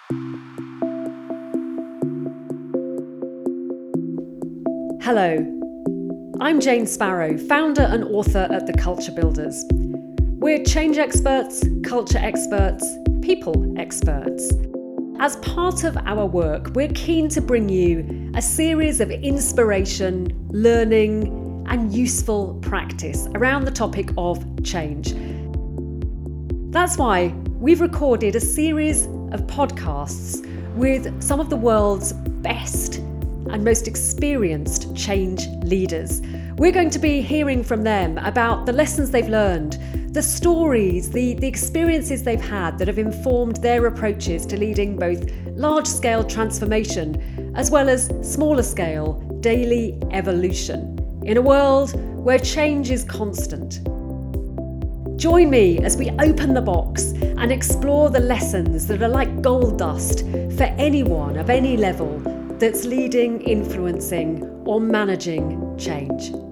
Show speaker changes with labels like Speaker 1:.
Speaker 1: Hello, I'm Jane Sparrow, founder and author at The Culture Builders. We're change experts, culture experts, people experts. As part of our work, we're keen to bring you a series of inspiration, learning, and useful practice around the topic of change. That's why we've recorded a series of podcasts with some of the world's best and most experienced change leaders. We're going to be hearing from them about the lessons they've learned, the stories, the experiences they've had that have informed their approaches to leading both large-scale transformation as well as smaller-scale daily evolution in a world where change is constant. Join me as we open the box and explore the lessons that are like gold dust for anyone of any level that's leading, influencing, or managing change.